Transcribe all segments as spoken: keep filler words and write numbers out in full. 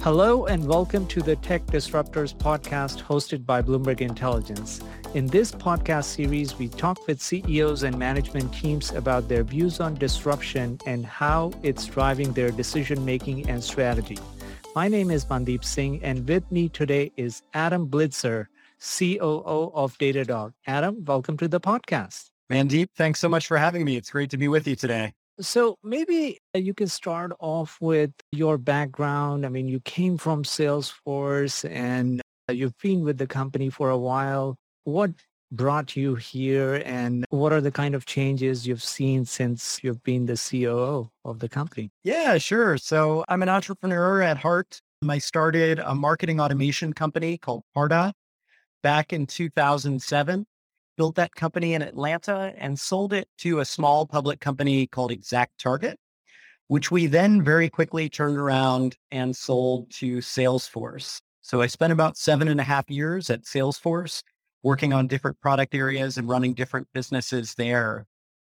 Hello and welcome to the Tech Disruptors podcast hosted by Bloomberg Intelligence. In this podcast series, we talk with C E Os and management teams about their views on disruption and how it's driving their decision-making and strategy. My name is Mandeep Singh, and with me today is Adam Blitzer, C O O of Datadog. Adam, welcome to the podcast. Mandeep, thanks so much for having me. It's great to be with you today. So maybe you can start off with your background. I mean, you came from Salesforce and you've been with the company for a while. What brought you here and what are the kind of changes you've seen since you've been the C O O of the company? Yeah, sure. So I'm an entrepreneur at heart. I started a marketing automation company called Pardot back in two thousand seven. Built that company in Atlanta and sold it to a small public company called ExactTarget, which we then very quickly turned around and sold to Salesforce. So I spent about seven and a half years at Salesforce working on different product areas and running different businesses there.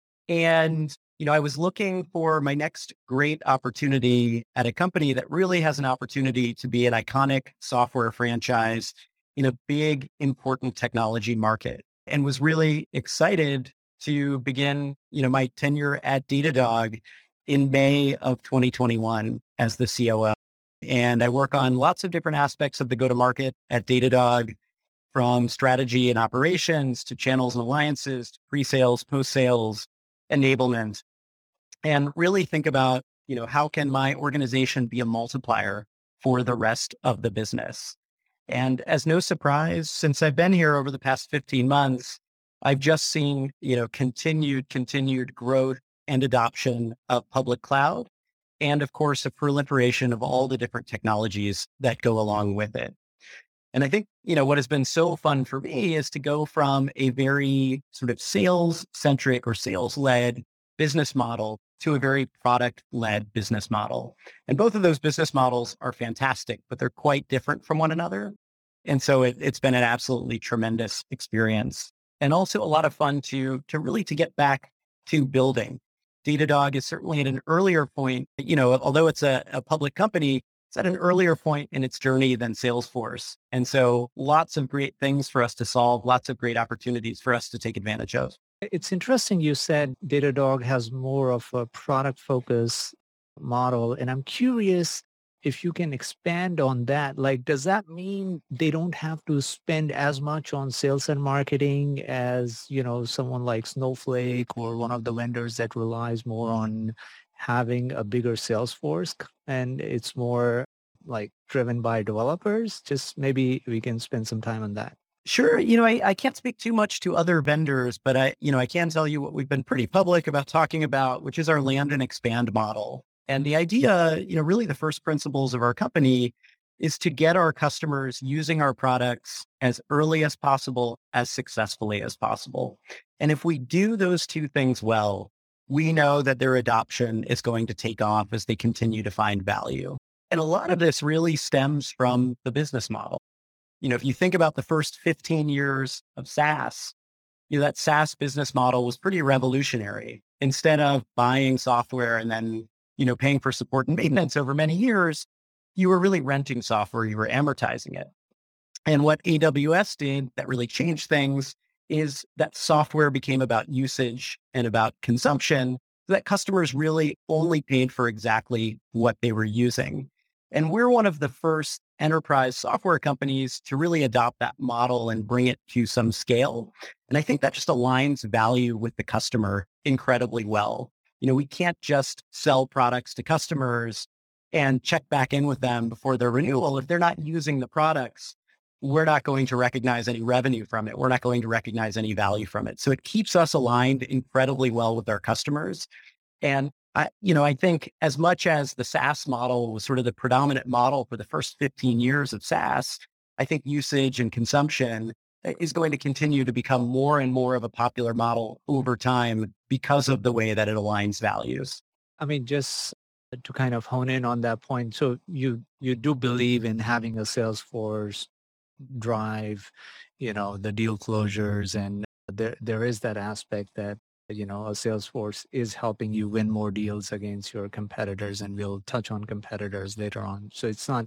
And, you know, I was looking for my next great opportunity at a company that really has an opportunity to be an iconic software franchise in a big, important technology market. And was really excited to begin, you know, my tenure at Datadog in May of twenty twenty-one as the C O O. And I work on lots of different aspects of the go-to-market at Datadog, from strategy and operations to channels and alliances, to pre-sales, post-sales, enablement, and really think about, you know, how can my organization be a multiplier for the rest of the business? And as no surprise, since I've been here over the past fifteen months, I've just seen, you know, continued, continued growth and adoption of public cloud. And of course, a proliferation of all the different technologies that go along with it. And I think, you know, what has been so fun for me is to go from a very sort of sales centric or sales led business model to a very product-led business model. And both of those business models are fantastic, but they're quite different from one another. And so it, it's been an absolutely tremendous experience. And also a lot of fun to, to really to get back to building. Datadog is certainly at an earlier point, you know, although it's a, a public company, it's at an earlier point in its journey than Salesforce. And so lots of great things for us to solve, lots of great opportunities for us to take advantage of. It's interesting you said Datadog has more of a product focus model. And I'm curious if you can expand on that. Like, does that mean they don't have to spend as much on sales and marketing as, you know, someone like Snowflake or one of the vendors that relies more on having a bigger sales force and it's more like driven by developers? Just maybe we can spend some time on that. Sure. You know, I, I can't speak too much to other vendors, but I, you know, I can tell you what we've been pretty public about talking about, which is our land and expand model. And the idea, you know, really the first principles of our company is to get our customers using our products as early as possible, as successfully as possible. And if we do those two things well, we know that their adoption is going to take off as they continue to find value. And a lot of this really stems from the business model. You know, if you think about the first fifteen years of SaaS, you know, that SaaS business model was pretty revolutionary. Instead of buying software and then, you know, paying for support and maintenance over many years, you were really renting software, you were amortizing it. And what A W S did that really changed things is that software became about usage and about consumption, so that customers really only paid for exactly what they were using. And we're one of the first enterprise software companies to really adopt that model and bring it to some scale. And I think that just aligns value with the customer incredibly well. You know, we can't just sell products to customers and check back in with them before their renewal. If they're not using the products, we're not going to recognize any revenue from it. We're not going to recognize any value from it. So it keeps us aligned incredibly well with our customers. And I, you know, I think as much as the SaaS model was sort of the predominant model for the first fifteen years of SaaS, I think usage and consumption is going to continue to become more and more of a popular model over time because of the way that it aligns values. I mean, just to kind of hone in on that point. So you, you do believe in having a sales force drive, you know, the deal closures, and there, there is that aspect that you know, a Salesforce is helping you win more deals against your competitors, and we'll touch on competitors later on. So it's not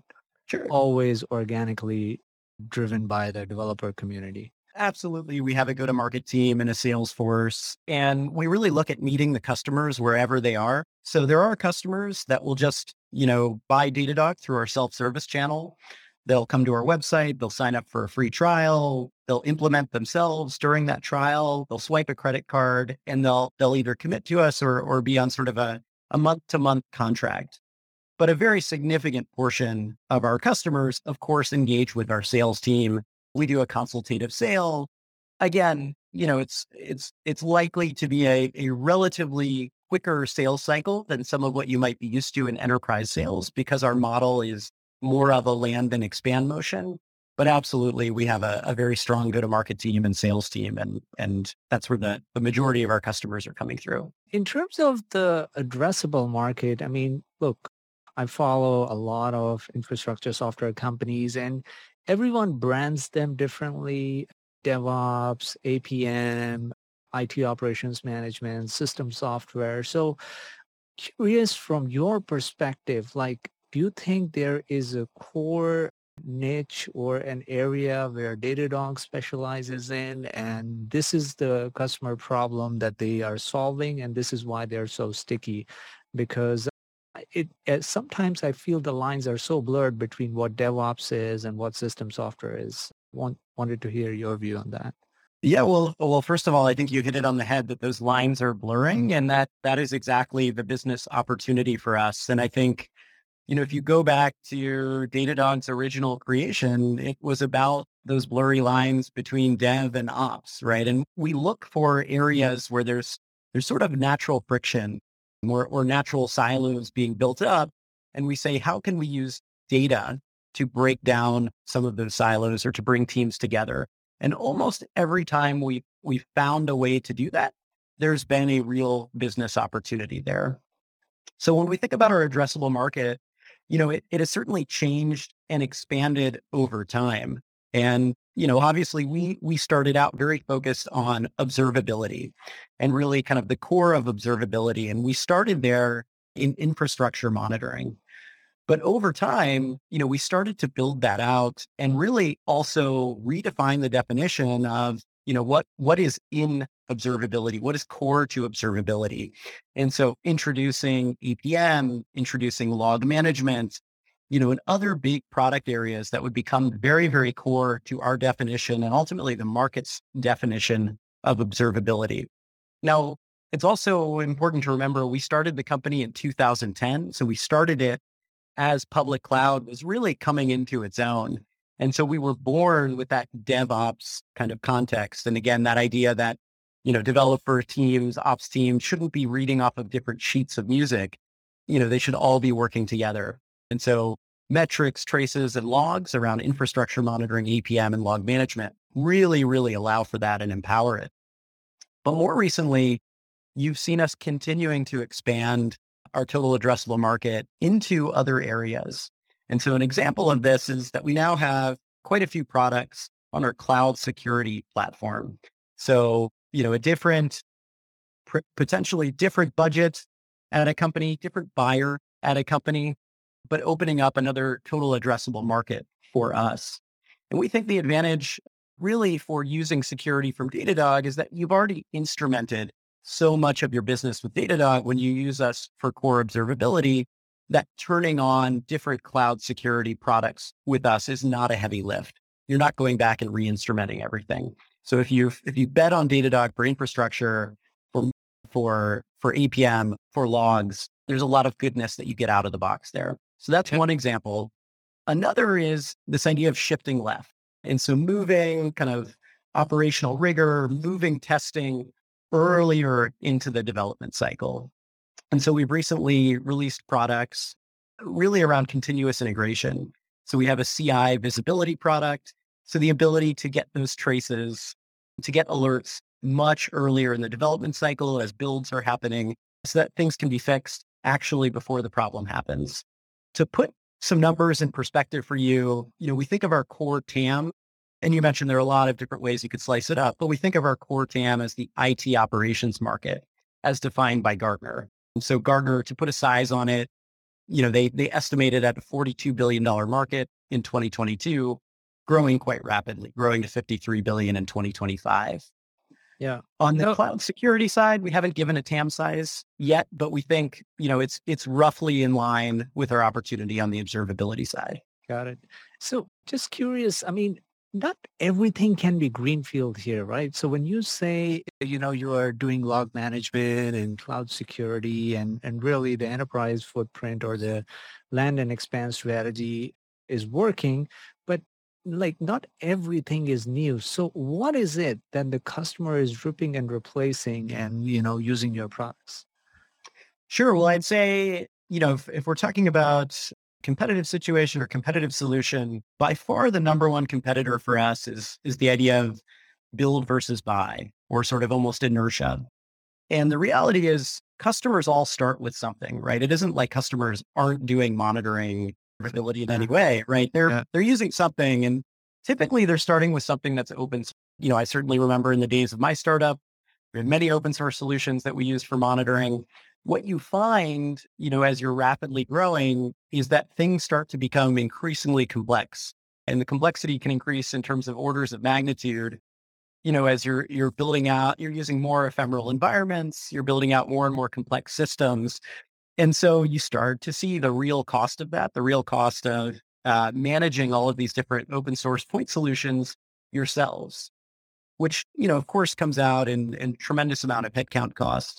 Sure. always organically driven by the developer community? Absolutely. We have a go-to-market team and a sales force, and we really look at meeting the customers wherever they are. So there are customers that will just, you know, buy Datadog through our self-service channel. They'll come to our website, they'll sign up for a free trial, they'll implement themselves during that trial, they'll swipe a credit card, and they'll they'll either commit to us or or be on sort of a, a month-to-month contract. But a very significant portion of our customers, of course, engage with our sales team. We do a consultative sale. Again, you know, it's it's it's likely to be a, a relatively quicker sales cycle than some of what you might be used to in enterprise sales because our model is more of a land and expand motion. But absolutely, we have a, a very strong go-to-market team and sales team, and and that's where the, the majority of our customers are coming through. In terms of the addressable market, I mean, look, I follow a lot of infrastructure software companies and everyone brands them differently. DevOps, A P M, I T operations management, system software. So curious from your perspective, like, do you think there is a core niche or an area where Datadog specializes in, and this is the customer problem that they are solving, and this is why they're so sticky? Because it uh, sometimes I feel the lines are so blurred between what DevOps is and what system software is. Want, wanted to hear your view on that. Yeah, well, well, first of all, I think you hit it on the head that those lines are blurring, and that that is exactly the business opportunity for us. And I think, you know, if you go back to Datadog's original creation, it was about those blurry lines between dev and ops, right? And we look for areas where there's there's sort of natural friction or, or natural silos being built up. And we say, how can we use data to break down some of those silos or to bring teams together? And almost every time we we found a way to do that, there's been a real business opportunity there. So when we think about our addressable market, you know, it, it has certainly changed and expanded over time. And, you know, obviously we we started out very focused on observability and really kind of the core of observability. And we started there in infrastructure monitoring. But over time, you know, we started to build that out and really also redefine the definition of, you know, what, what is in observability, what is core to observability. And so introducing E P M, introducing log management, you know, and other big product areas that would become very, very core to our definition and ultimately the market's definition of observability. Now, it's also important to remember we started the company in two thousand ten. So we started it as public cloud was really coming into its own. And so we were born with that DevOps kind of context. And again, that idea that, you know, developer teams, ops teams shouldn't be reading off of different sheets of music. You know, they should all be working together. And so metrics, traces, and logs around infrastructure monitoring, A P M, and log management really, really allow for that and empower it. But more recently, you've seen us continuing to expand our total addressable market into other areas. And so an example of this is that we now have quite a few products on our cloud security platform. So, you know, a different, pr- potentially different budget at a company, different buyer at a company, but opening up another total addressable market for us. And we think the advantage really for using security from Datadog is that you've already instrumented so much of your business with Datadog when you use us for core observability, that turning on different cloud security products with us is not a heavy lift. You're not going back and re-instrumenting everything. So if you if you bet on Datadog for infrastructure, for for for A P M, for logs, there's a lot of goodness that you get out of the box there. So that's one example. Another is this idea of shifting left. And so moving kind of operational rigor, moving testing earlier into the development cycle. And so we've recently released products really around continuous integration. So we have a C I visibility product. So the ability to get those traces, to get alerts much earlier in the development cycle as builds are happening so that things can be fixed actually before the problem happens. To put some numbers in perspective for you, you know, we think of our core T A M. And you mentioned there are a lot of different ways you could slice it up, but we think of our core T A M as the I T operations market as defined by Gartner. And so Gartner, to put a size on it, you know, they, they estimated at a forty-two billion dollars market in twenty twenty-two, growing quite rapidly, growing to fifty-three billion dollars in twenty twenty-five. Yeah. On the No, cloud security side, we haven't given a T A M size yet, but we think, you know, it's it's roughly in line with our opportunity on the observability side. got it. So just curious, I mean, not everything can be greenfield here, right? So when you say, you know, you are doing log management and cloud security and, and really the enterprise footprint or the land and expand strategy is working, but like not everything is new. So what is it that the customer is ripping and replacing and, you know, using your products? Sure. Well, I'd say, you know, if, if we're talking about competitive situation or competitive solution, by far the number one competitor for us is is the idea of build versus buy, or sort of almost inertia. And the reality is customers all start with something, right? It isn't like customers aren't doing monitoring ability in any way, right? They're Yeah. they're using something, and typically they're starting with something that's open. You know, I certainly remember in the days of my startup, we had many open source solutions that we used for monitoring. What you find, you know, as you're rapidly growing is that things start to become increasingly complex, and the complexity can increase in terms of orders of magnitude. You know, as you're, you're building out, you're using more ephemeral environments, you're building out more and more complex systems. And so you start to see the real cost of that, the real cost of uh, managing all of these different open source point solutions yourselves, which, you know, of course comes out in, in tremendous amount of headcount cost.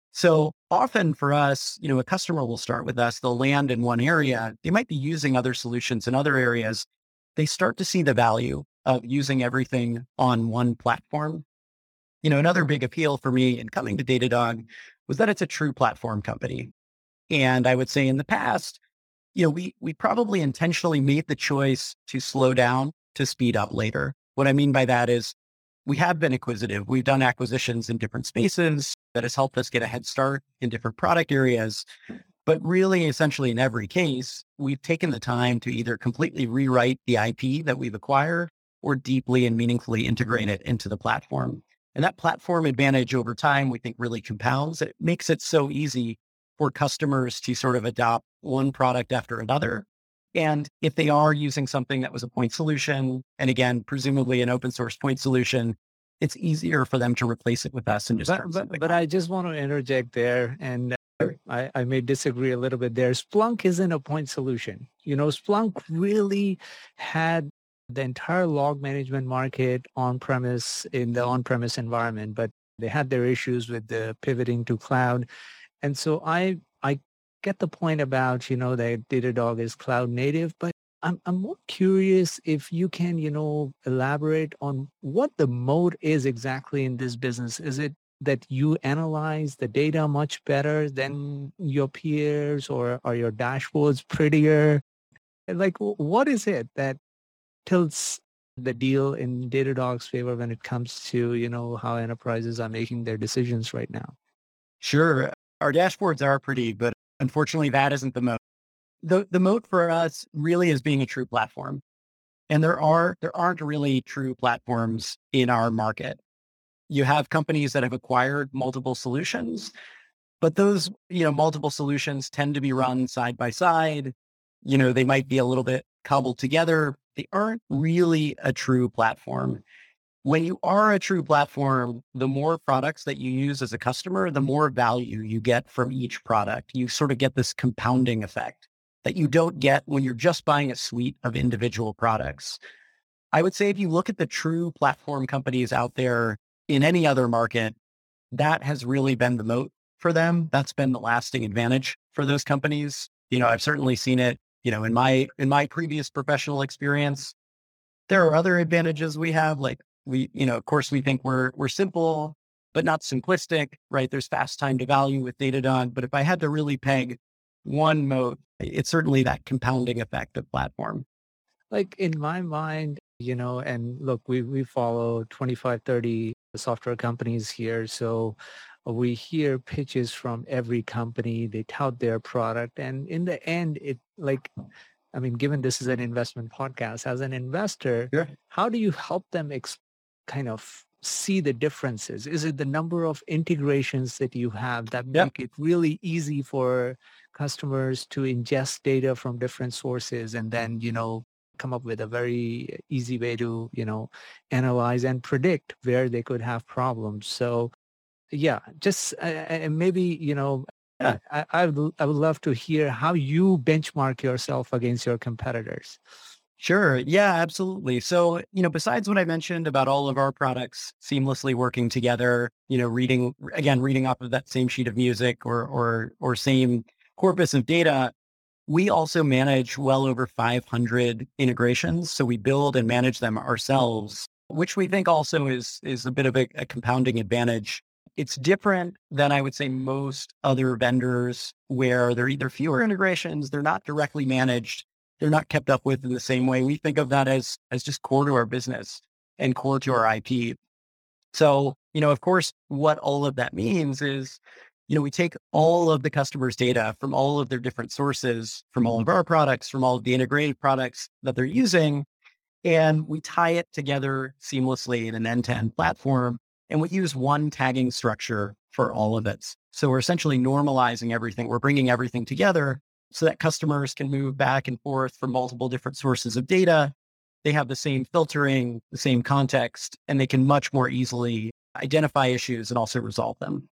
So often for us, you know, a customer will start with us, they'll land in one area. They might be using other solutions in other areas. They start to see the value of using everything on one platform. You know, another big appeal for me in coming to Datadog was that it's a true platform company. And I would say in the past, you know, we we probably intentionally made the choice to slow down to speed up later. What I mean by that is we have been acquisitive. We've done acquisitions in different spaces that has helped us get a head start in different product areas. But really, essentially, in every case, we've taken the time to either completely rewrite the I P that we've acquired or deeply and meaningfully integrate it into the platform. And that platform advantage over time, we think really compounds. It makes it so easy for customers to sort of adopt one product after another. And if they are using something that was a point solution, and again, presumably an open source point solution, it's easier for them to replace it with us and just But, start but, something but else. I just want to interject there, and uh, I, I may disagree a little bit there. Splunk isn't a point solution. You know, Splunk really had the entire log management market on-premise in the on-premise environment, but they had their issues with the pivoting to cloud. And so I I get the point about, you know, that Datadog is cloud native, but I'm I'm more curious if you can, you know, elaborate on what the mode is exactly in this business. Is it that you analyze the data much better than your peers, or are your dashboards prettier? Like, wh- what is it that tilts the deal in Datadog's favor when it comes to, you know, how enterprises are making their decisions right now? Sure. Our dashboards are pretty, but unfortunately, that isn't the moat. The, the moat for us really is being a true platform. And there are, there aren't really true platforms in our market. You have companies that have acquired multiple solutions, but those, you know, multiple solutions tend to be run side by side. You know, they might be a little bit cobbled together. They aren't really a true platform. When you are a true platform, the more products that you use as a customer, the more value you get from each product. You sort of get this compounding effect that you don't get when you're just buying a suite of individual products. I would say if you look at the true platform companies out there in any other market, that has really been the moat for them. That's been the lasting advantage for those companies. You know, I've certainly seen it, you know, in my in my previous professional experience. There are other advantages we have, like we, you know, of course we think we're we're simple, but not simplistic, right? There's fast time to value with Datadog. But if I had to really peg one moat, it's certainly that compounding effect of platform. Like in my mind, you know, and look, we, we follow twenty-five, thirty software companies here. So we hear pitches from every company. They tout their product. And in the end, it like, I mean, given this is an investment podcast, as an investor, Yeah. how do you help them ex- kind of see the differences? Is it the number of integrations that you have that Yep. make it really easy for customers to ingest data from different sources and then, you know, come up with a very easy way to, you know, analyze and predict where they could have problems? So yeah, just uh, uh, maybe, you know, Yeah. I, I would I would love to hear how you benchmark yourself against your competitors. Sure. Yeah, absolutely. So, you know, besides what I mentioned about all of our products seamlessly working together, you know, reading again, reading off of that same sheet of music or or or same corpus of data, we also manage well over five hundred integrations. So we build and manage them ourselves, which we think also is is a bit of a, a compounding advantage. It's different than I would say most other vendors where there are either fewer integrations, they're not directly managed, they're not kept up with in the same way. We think of that as as just core to our business and core to our I P. So, you know, of course, what all of that means is, you know, we take all of the customers' data from all of their different sources, from all of our products, from all of the integrated products that they're using, and we tie it together seamlessly in an end-to-end platform. And we use one tagging structure for all of it. So we're essentially normalizing everything. We're bringing everything together so that customers can move back and forth from multiple different sources of data. They have the same filtering, the same context, and they can much more easily identify issues and also resolve them.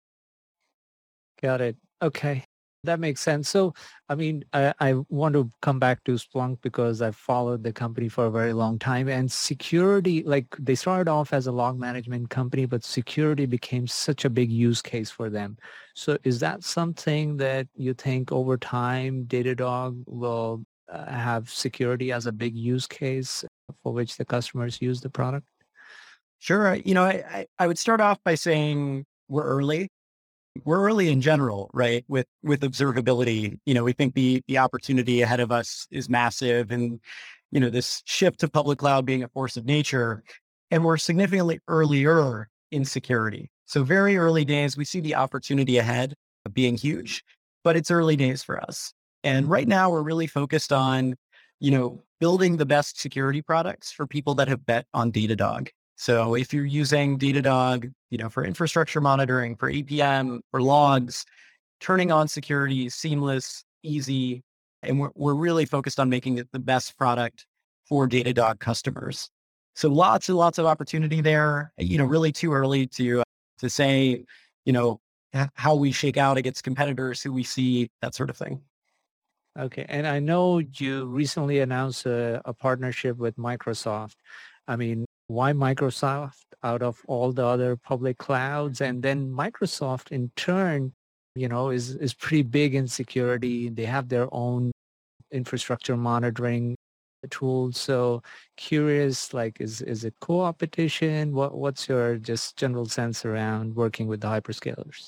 Got it. Okay. That makes sense. So, I mean, I, I want to come back to Splunk because I've followed the company for a very long time, and security, like they started off as a log management company, but security became such a big use case for them. So is that something that you think over time Datadog will uh, have security as a big use case for which the customers use the product? Sure. I- You know, I, I, I would start off by saying we're early. We're early in general, right? With with observability, you know, we think the the opportunity ahead of us is massive, and you know, this shift to public cloud being a force of nature, and we're significantly earlier in security. So very early days, we see the opportunity ahead of being huge, but it's early days for us. And right now, we're really focused on, you know, building the best security products for people that have bet on Datadog. So if you're using Datadog, you know, for infrastructure monitoring, for A P M, for logs, turning on security is seamless, easy, and we're, we're really focused on making it the best product for Datadog customers. So lots and lots of opportunity there. You know, really too early to to say, you know, h- how we shake out against competitors, who we see, that sort of thing. Okay. And I know you recently announced a, a partnership with Microsoft. I mean, why Microsoft out of all the other public clouds? And then Microsoft in turn, you know, is, is pretty big in security. They have their own infrastructure monitoring tools. So curious, like, is, is it co-opetition? What, what's your just general sense around working with the hyperscalers?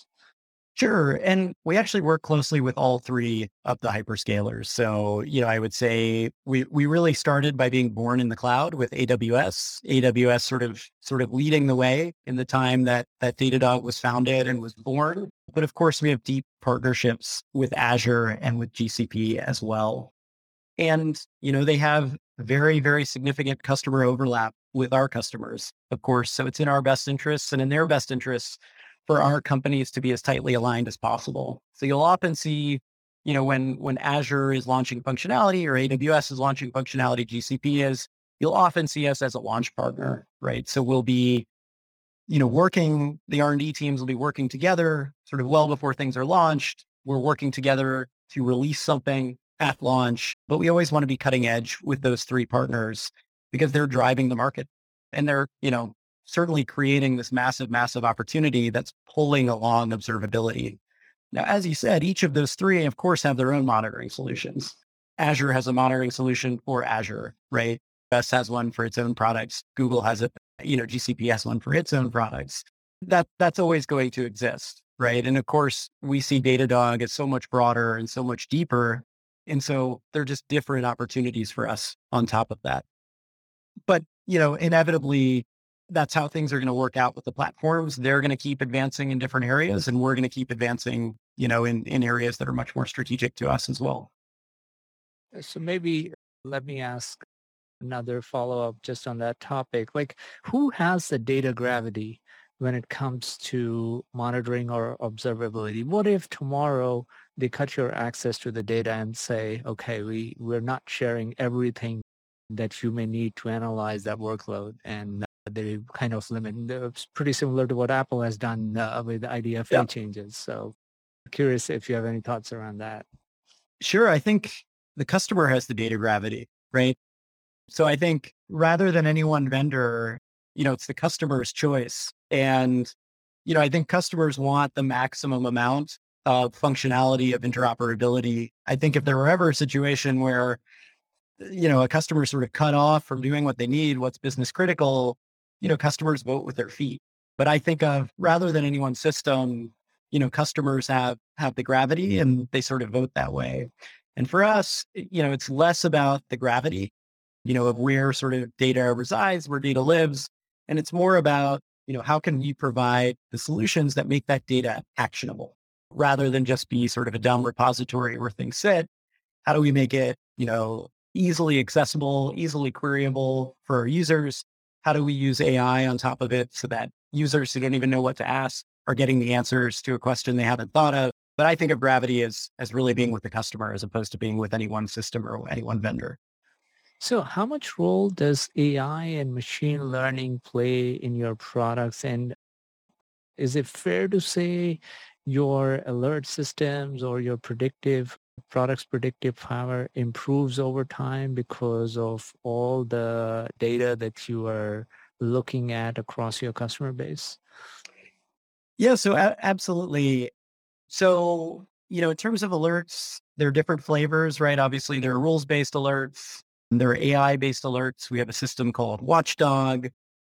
Sure. And we actually work closely with all three of the hyperscalers. So, you know, I would say we we really started by being born in the cloud with A W S. A W S sort of sort of leading the way in the time that that Datadog was founded and was born. But of course, we have deep partnerships with Azure and with G C P as well. And, you know, they have very, very significant customer overlap with our customers, of course. So it's in our best interests and in their best interests for our companies to be as tightly aligned as possible. So you'll often see, you know, when when Azure is launching functionality or A W S is launching functionality, G C P is, you'll often see us as a launch partner, right? So we'll be, you know, working, the R and D teams will be working together sort of well before things are launched. We're working together to release something at launch, but we always want to be cutting edge with those three partners because they're driving the market and they're, you know, certainly creating this massive, massive opportunity that's pulling along observability. Now, as you said, each of those three, of course, have their own monitoring solutions. Azure has a monitoring solution for Azure, right? A W S has one for its own products. Google has it, you know, G C P has one for its own products. That that's always going to exist, right? And of course, we see Datadog as so much broader and so much deeper. And so they're just different opportunities for us on top of that. But, you know, inevitably, that's how things are going to work out with the platforms. They're going to keep advancing in different areas, and we're going to keep advancing, you know, in, in areas that are much more strategic to us as well. So maybe let me ask another follow-up just on that topic. Like, who has the data gravity when it comes to monitoring or observability? What if tomorrow they cut your access to the data and say, okay, we, we're not sharing everything that you may need to analyze that workload, and they kind of limit. It's pretty similar to what Apple has done uh, with the I D F A Yeah, changes. So curious if you have any thoughts around that. sure. I think the customer has the data gravity, right? So I think rather than any one vendor, you know, it's the customer's choice. And, you know, I think customers want the maximum amount of functionality of interoperability. I think if there were ever a situation where, you know, a customer sort of cut off from doing what they need, what's business critical, you know, customers vote with their feet. But I think of rather than any one system, you know, customers have have the gravity and they sort of vote that way. And for us, you know, it's less about the gravity, you know, of where sort of data resides, where data lives. And it's more about, you know, how can we provide the solutions that make that data actionable rather than just be sort of a dumb repository where things sit. How do we make it, you know, easily accessible, easily queryable for our users? How do we use A I on top of it so that users who don't even know what to ask are getting the answers to a question they haven't thought of? But I think of gravity as, as really being with the customer as opposed to being with any one system or any one vendor. So how much role does A I and machine learning play in your products? And is it fair to say your alert systems or your predictive products predictive power improves over time because of all the data that you are looking at across your customer base? Yeah, so a- absolutely. So, you know, in terms of alerts, there are different flavors, right? Obviously, there are rules-based alerts, there are A I-based alerts. We have a system called Watchdog.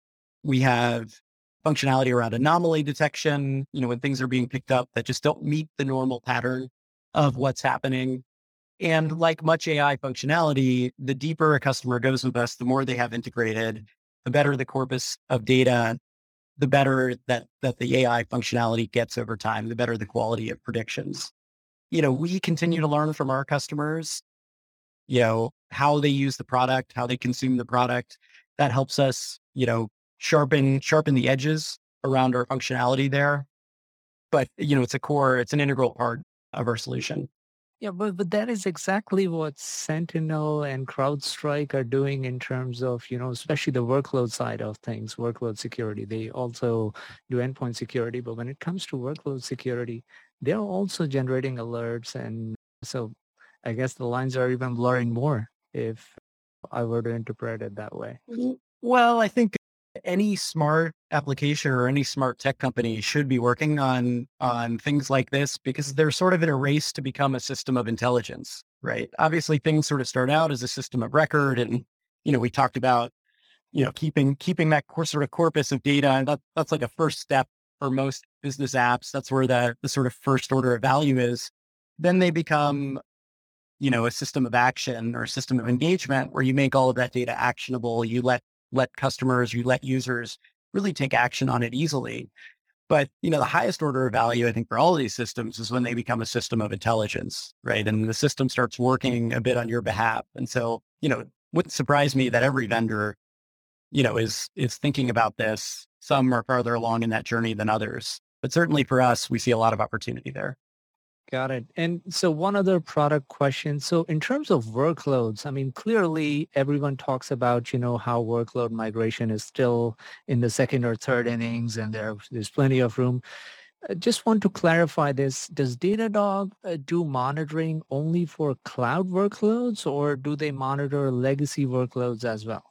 We have functionality around anomaly detection, you know, when things are being picked up that just don't meet the normal pattern of what's happening. And like much A I functionality, the deeper a customer goes with us, the more they have integrated, the better the corpus of data, the better that that the A I functionality gets over time, the better the quality of predictions. You know, we continue to learn from our customers, you know, how they use the product, how they consume the product. That helps us, you know, sharpen sharpen the edges around our functionality there. But, you know, it's a core, it's an integral part of our solution. Yeah, but, but that is exactly what Sentinel and CrowdStrike are doing in terms of, you know, especially the workload side of things, workload security. They also do endpoint security, but when it comes to workload security, they're also generating alerts. And so I guess the lines are even blurring more if I were to interpret it that way. W- Well, I think any smart application or any smart tech company should be working on on things like this because they're sort of in a race to become a system of intelligence, right? Obviously, things sort of start out as a system of record, and you know, we talked about you know keeping keeping that core sort of corpus of data, and that, that's like a first step for most business apps. That's where the the sort of first order of value is. Then they become you know, a system of action or a system of engagement where you make all of that data actionable. You let, let customers, you let users really take action on it easily. But, you know, the highest order of value, I think, for all of these systems is when they become a system of intelligence, right? And the system starts working a bit on your behalf. And so, you know, it wouldn't surprise me that every vendor, you know, is, is thinking about this. Some are farther along in that journey than others. But certainly for us, we see a lot of opportunity there. Got it. And so one other product question. So in terms of workloads, I mean, clearly everyone talks about, you know, how workload migration is still in the second or third innings and there, there's plenty of room. I just want to clarify this. Does Datadog uh, do monitoring only for cloud workloads or do they monitor legacy workloads as well?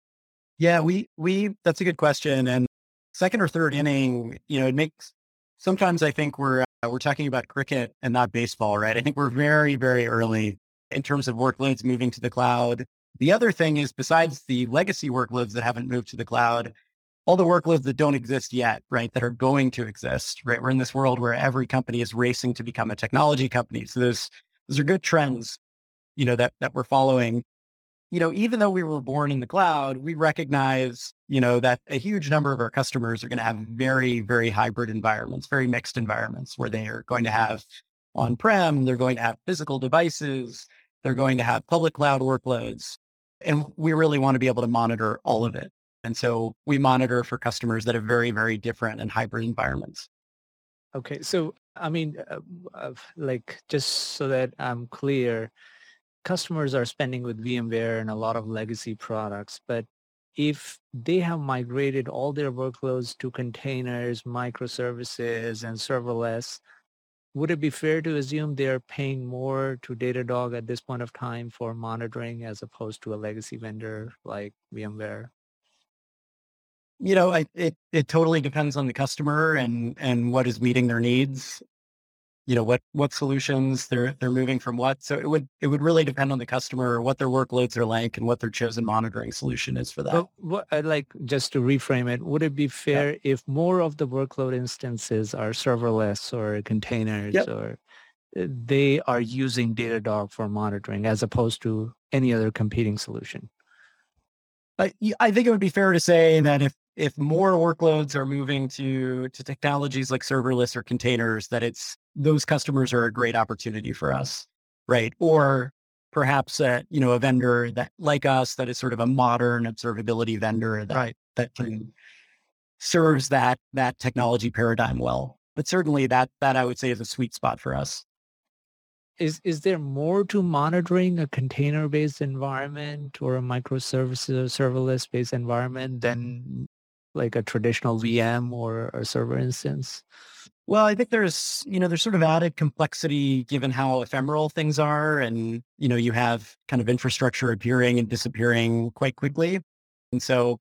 Yeah, we we that's a good question. And second or third inning, you know, it makes sometimes I think we're uh, we're talking about cricket and not baseball, right? I think we're very very early in terms of workloads moving to the cloud. The other thing is besides the legacy workloads that haven't moved to the cloud, all the workloads that don't exist yet, right, that are going to exist, right? We're in this world where every company is racing to become a technology company. So those those are good trends, you know, that that we're following. You know, even though we were born in the cloud, we recognize, you know, that a huge number of our customers are going to have very, very hybrid environments, very mixed environments where they are going to have on-prem, they're going to have physical devices, they're going to have public cloud workloads. and we really want to be able to monitor all of it. And so we monitor for customers that have very, very different and hybrid environments. Okay. So, I mean, uh, uh, like, just so that I'm clear, customers are spending with VMware and a lot of legacy products, but if they have migrated all their workloads to containers, microservices, and serverless, would it be fair to assume they're paying more to Datadog at this point of time for monitoring as opposed to a legacy vendor like VMware? You know, I, it it totally depends on the customer and and what is meeting their needs. You know, what what solutions they're they're moving from what. So it would it would really depend on the customer, what their workloads are like, and what their chosen monitoring solution is for that. But what, I'd like just to reframe it, would it be Yeah. fair if more of the workload instances are serverless or containers Yep. or uh, they are using Datadog for monitoring as opposed to any other competing solution? I y- I think it would be fair to say that if if more workloads are moving to to technologies like serverless or containers, that it's those customers are a great opportunity for us, right? Or perhaps uh, you know, a vendor that like us that is sort of a modern observability vendor that Right. that can serves that that technology paradigm well. But certainly that that I would say is a sweet spot for us. Is is there more to monitoring a container-based environment or a microservices or serverless-based environment than like a traditional V M or a server instance? Well, I think there's, you know, there's sort of added complexity given how ephemeral things are. And, you know, you have kind of infrastructure appearing and disappearing quite quickly. And so,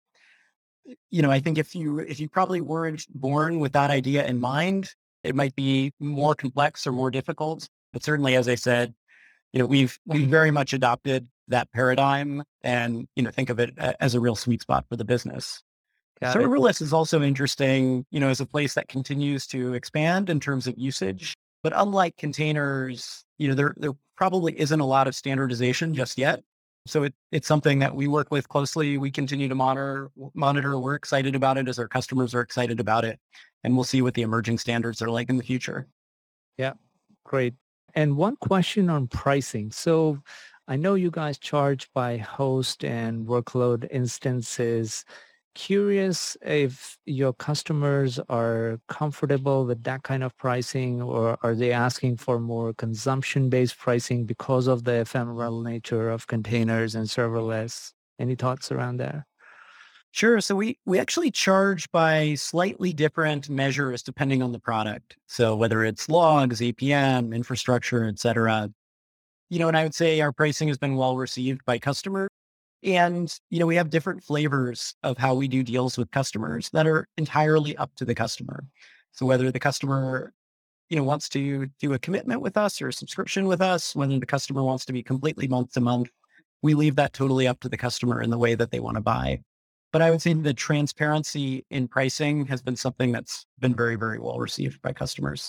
you know, I think if you, if you probably weren't born with that idea in mind, it might be more complex or more difficult. But certainly, as I said, you know, we've, we've very much adopted that paradigm and, you know, think of it a- as a real sweet spot for the business. Got it. Serverless is also interesting, you know, as a place that continues to expand in terms of usage. But unlike containers, you know, there there probably isn't a lot of standardization just yet. So it, it's something that we work with closely. We continue to monitor, monitor. We're excited about it as our customers are excited about it. And we'll see what the emerging standards are like in the future. Yeah, great. And one question on pricing. So I know you guys charge by host and workload instances. Curious if your customers are comfortable with that kind of pricing, or are they asking for more consumption-based pricing because of the ephemeral nature of containers and serverless? Any thoughts around that? Sure. So we we actually charge by slightly different measures depending on the product. So whether it's logs, A P M, infrastructure, et cetera. You know, and I would say our pricing has been well received by customers. And, you know, we have different flavors of how we do deals with customers that are entirely up to the customer. So whether the customer, you know, wants to do a commitment with us or a subscription with us, whether the customer wants to be completely month to month, we leave that totally up to the customer in the way that they want to buy. But I would say the transparency in pricing has been something that's been very, very well received by customers.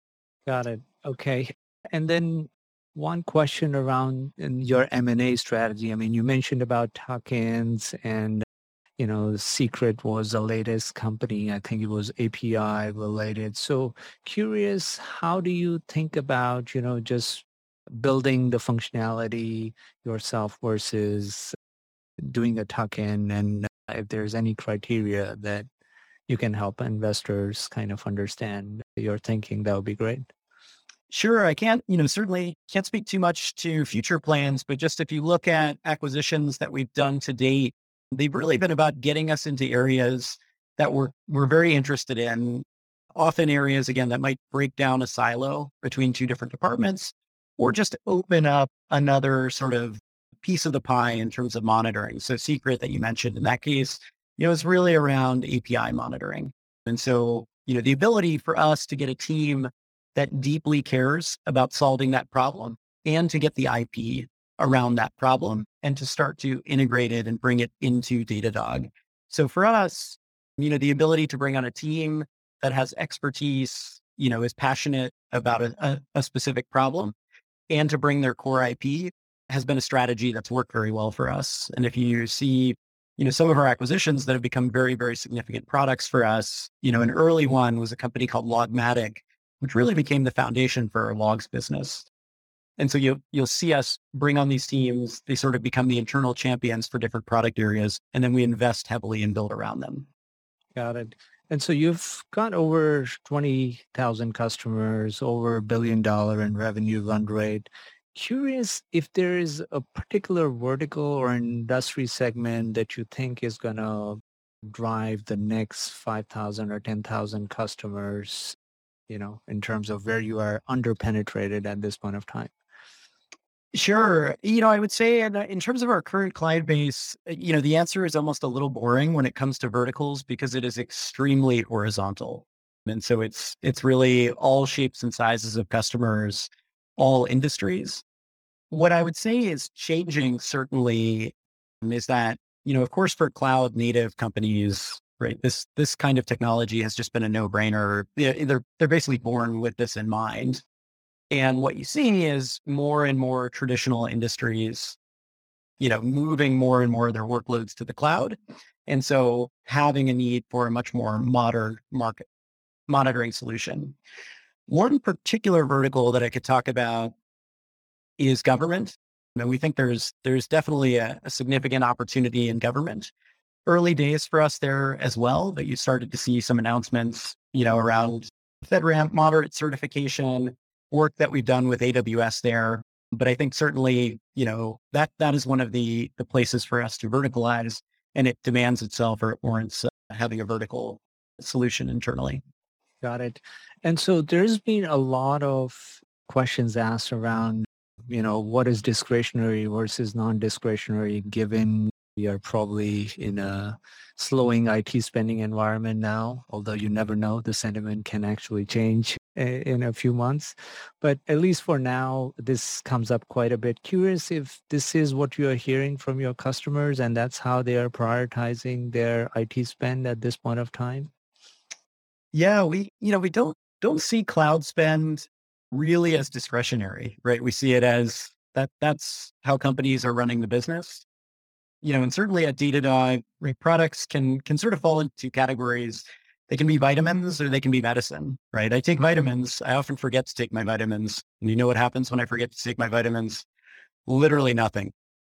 Got it. Okay. And then one question around in your M and A strategy. I mean, you mentioned about tuck-ins and, you know, Secret was the latest company. I think it was A P I related. So curious, how do you think about, you know, just building the functionality yourself versus doing a tuck-in, and if there's any criteria that you can help investors kind of understand your thinking, that would be great. Sure, I can't, you know, certainly can't speak too much to future plans, but just if you look at acquisitions that we've done to date, they've really been about getting us into areas that we're we're very interested in, often areas again that might break down a silo between two different departments or just open up another sort of piece of the pie in terms of monitoring. So Secret that you mentioned in that case, you know, is really around A P I monitoring. And so, you know, the ability for us to get a team that deeply cares about solving that problem and to get the I P around that problem and to start to integrate it and bring it into Datadog. So for us, you know, the ability to bring on a team that has expertise, you know, is passionate about a, a, a specific problem and to bring their core I P has been a strategy that's worked very well for us. And if you see, you know, some of our acquisitions that have become very, very significant products for us, you know, an early one was a company called Logmatic, which really became the foundation for our logs business. And so you'll, you'll see us bring on these teams. They sort of become the internal champions for different product areas. And then we invest heavily and build around them. Got it. And so you've got over twenty thousand customers, over a billion dollar in revenue run rate. Curious if there is a particular vertical or industry segment that you think is going to drive the next five thousand or ten thousand customers, you know, in terms of where you are underpenetrated at this point of time. Sure. You know, I would say in, in terms of our current client base, uh, you know, the answer is almost a little boring when it comes to verticals because it is extremely horizontal. And so it's, it's really all shapes and sizes of customers, all industries. What I would say is changing certainly is that, you know, of course, for cloud native companies, right, this, this kind of technology has just been a no brainer. They're, they're basically born with this in mind. And what you see is more and more traditional industries, you know, moving more and more of their workloads to the cloud. And so having a need for a much more modern market monitoring solution. One particular vertical that I could talk about is government. And we think there's, there's definitely a, a significant opportunity in government. Early days for us there as well, but you started to see some announcements, you know, around FedRAMP moderate certification, work that we've done with A W S there. But I think certainly, you know, that that is one of the the places for us to verticalize, and it demands itself or it warrants uh, having a vertical solution internally. Got it. And so there's been a lot of questions asked around, you know, what is discretionary versus non-discretionary, given we are probably in a slowing I T spending environment now, although you never know, the sentiment can actually change in a few months. But at least for now, this comes up quite a bit. Curious if this is what you are hearing from your customers and that's how they are prioritizing their I T spend at this point of time. Yeah, we, you know, we don't don't see cloud spend really as discretionary, right? We see it as that that's how companies are running the business. You know, and certainly at Datadog, right, products can can sort of fall into two categories. They can be vitamins or they can be medicine, right? I take vitamins. I often forget to take my vitamins. And you know what happens when I forget to take my vitamins? Literally nothing.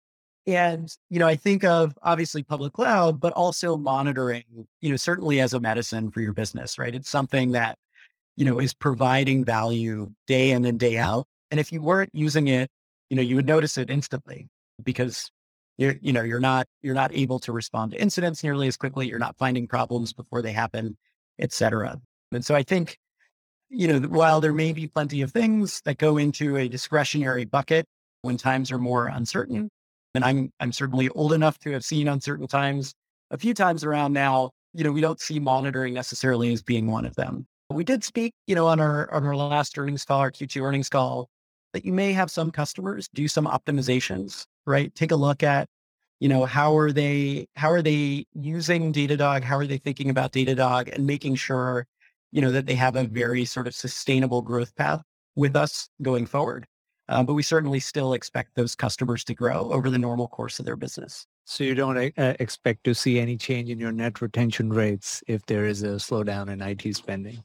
And, you know, I think of obviously public cloud, but also monitoring, you know, certainly as a medicine for your business, right? It's something that, you know, is providing value day in and day out. And if you weren't using it, you know, you would notice it instantly because you're, you know, you're not, you're not able to respond to incidents nearly as quickly. You're not finding problems before they happen, et cetera. And so I think, you know, while there may be plenty of things that go into a discretionary bucket when times are more uncertain, and I'm, I'm certainly old enough to have seen uncertain times a few times around now, you know, we don't see monitoring necessarily as being one of them. We did speak, you know, on our, on our last earnings call, our Q two earnings call, that you may have some customers do some optimizations, right? Take a look at, you know, how are they, how are they using Datadog? How are they thinking about Datadog and making sure, you know, that they have a very sort of sustainable growth path with us going forward. Uh, but we certainly still expect those customers to grow over the normal course of their business. So you don't uh, expect to see any change in your net retention rates if there is a slowdown in I T spending?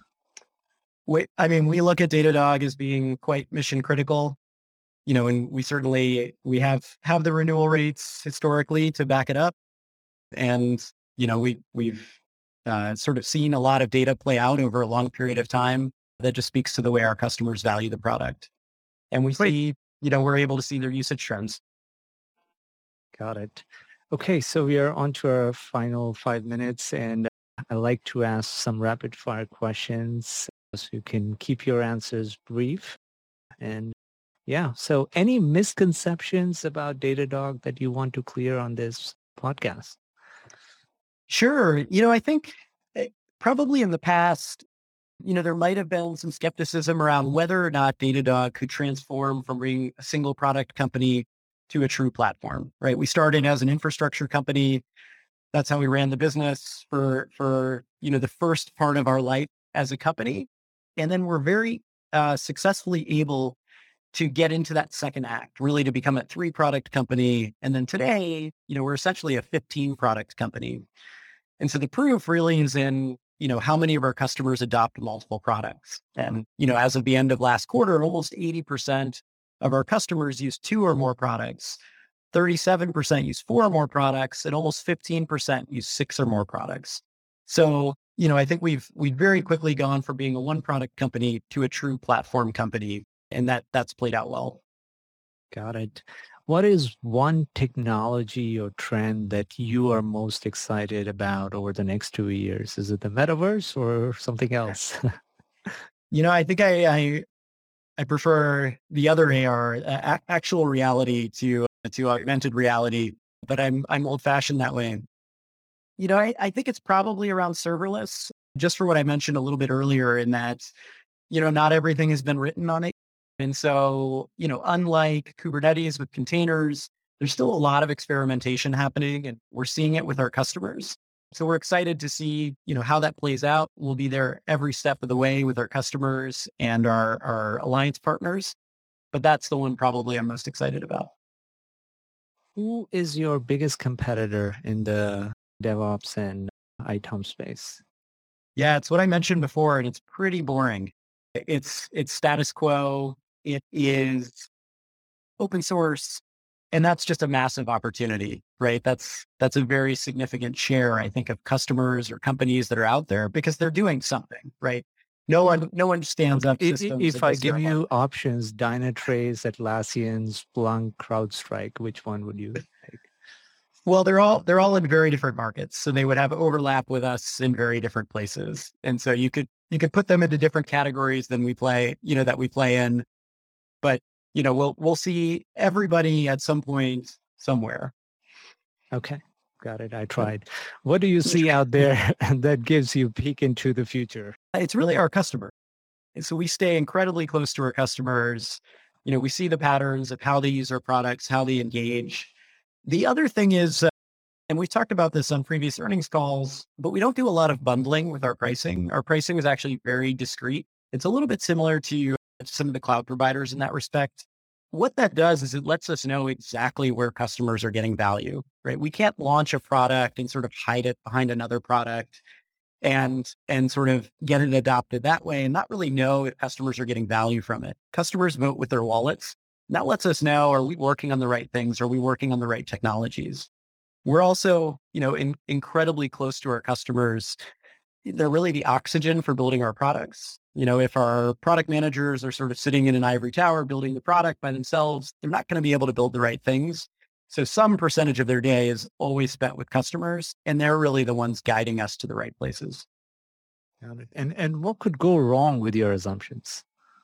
We, I mean, we look at Datadog as being quite mission critical, you know, and we certainly, we have, have the renewal rates historically to back it up. And, you know, we, we've uh, sort of seen a lot of data play out over a long period of time that just speaks to the way our customers value the product. And we Great. see, you know, we're able to see their usage trends. Got it. Okay, so we are on to our final five minutes, and I like to ask some rapid fire questions so you can keep your answers brief. And yeah, so any misconceptions about Datadog that you want to clear on this podcast? Sure. You know, I think eh, probably in the past, you know, there might have been some skepticism around whether or not Datadog could transform from being a single product company to a true platform, right? We started as an infrastructure company. That's how we ran the business for, for, you know, the first part of our life as a company. And then we're very uh, successfully able to get into that second act, really to become a three product company. And then today, you know, we're essentially a fifteen product company. And so the proof really is in, you know, how many of our customers adopt multiple products. And, you know, as of the end of last quarter, almost eighty percent of our customers use two or more products. thirty-seven percent use four or more products, and almost fifteen percent use six or more products. So, you know, I think we've we've very quickly gone from being a one product company to a true platform company, and that that's played out well. Got it. What is one technology or trend that you are most excited about over the next two years? Is it the metaverse or something else? You know, I think I I, I prefer the other A R, uh, a- actual reality to to augmented reality, but I'm I'm old fashioned that way. You know, I, I think it's probably around serverless, just for what I mentioned a little bit earlier, in that, you know, not everything has been written on it. And so, you know, unlike Kubernetes with containers, there's still a lot of experimentation happening, and we're seeing it with our customers. So we're excited to see, you know, how that plays out. We'll be there every step of the way with our customers and our, our alliance partners. But that's the one probably I'm most excited about. Who is your biggest competitor in the DevOps and I T O M space? Yeah, it's what I mentioned before, and it's pretty boring. It's it's status quo. It is open source, and that's just a massive opportunity, right? That's that's a very significant share, I think, of customers or companies that are out there because they're doing something, right? No one no one stands up I- i- systems If and I goes give zero. you options, Dynatrace, Atlassian, Splunk, CrowdStrike, which one would you take? Well, they're all they're all in very different markets, so they would have overlap with us in very different places, and so you could you could put them into different categories than we play, you know, that we play in. But you know, we'll we'll see everybody at some point somewhere. Okay, got it. I tried. What do you see out there that gives you peek into the future? It's really our customer. And so we stay incredibly close to our customers. You know, we see the patterns of how they use our products, how they engage. The other thing is, uh, and we've talked about this on previous earnings calls, but we don't do a lot of bundling with our pricing. Our pricing is actually very discrete. It's a little bit similar to some of the cloud providers in that respect. What that does is it lets us know exactly where customers are getting value, right? We can't launch a product and sort of hide it behind another product and and sort of get it adopted that way and not really know if customers are getting value from it. Customers vote with their wallets. And that lets us know, are we working on the right things? Are we working on the right technologies? We're also, you know, in, incredibly close to our customers. They're really the oxygen for building our products. You know, if our product managers are sort of sitting in an ivory tower building the product by themselves, they're not going to be able to build the right things. So some percentage of their day is always spent with customers, and they're really the ones guiding us to the right places. Got it. And and what could go wrong with your assumptions?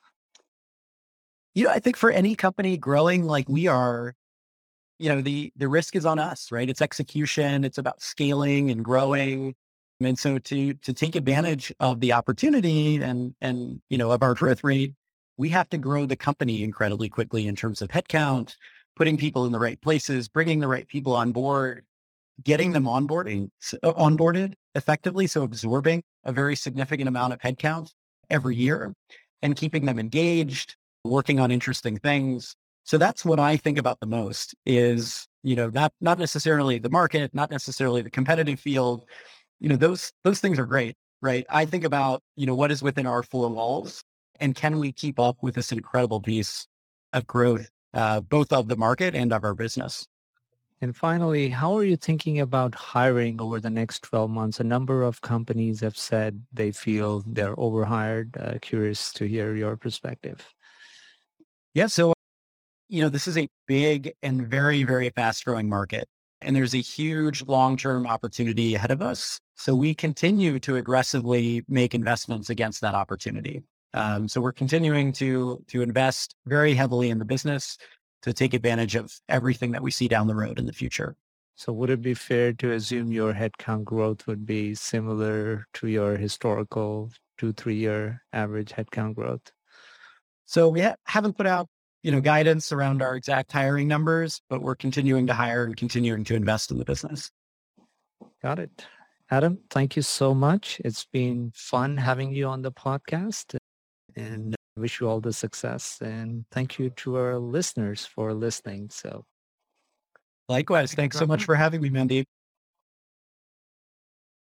You know, I think for any company growing like we are, you know, the the risk is on us, right? It's execution, it's about scaling and growing. And so to to take advantage of the opportunity and and you know of our growth rate, we have to grow the company incredibly quickly in terms of headcount, putting people in the right places, bringing the right people on board, getting them onboarding uh, onboarded effectively, so absorbing a very significant amount of headcount every year and keeping them engaged, working on interesting things. So that's what I think about the most is, you know, not not necessarily the market, not necessarily the competitive field. You know, those those things are great, right? I think about, you know, what is within our four walls and can we keep up with this incredible piece of growth, uh, both of the market and of our business. And finally, how are you thinking about hiring over the next twelve months? A number of companies have said they feel they're overhired. Uh, curious to hear your perspective. Yeah. So, you know, this is a big and very, very fast growing market. And there's a huge long-term opportunity ahead of us. So we continue to aggressively make investments against that opportunity. Um, so we're continuing to, to invest very heavily in the business to take advantage of everything that we see down the road in the future. So would it be fair to assume your headcount growth would be similar to your historical two, three year average headcount growth? So we ha- haven't put out, you know, guidance around our exact hiring numbers, but we're continuing to hire and continuing to invest in the business. Got it. Adam, thank you so much. It's been fun having you on the podcast and wish you all the success. And thank you to our listeners for listening. So Likewise, thanks so much for having me, Mandeep.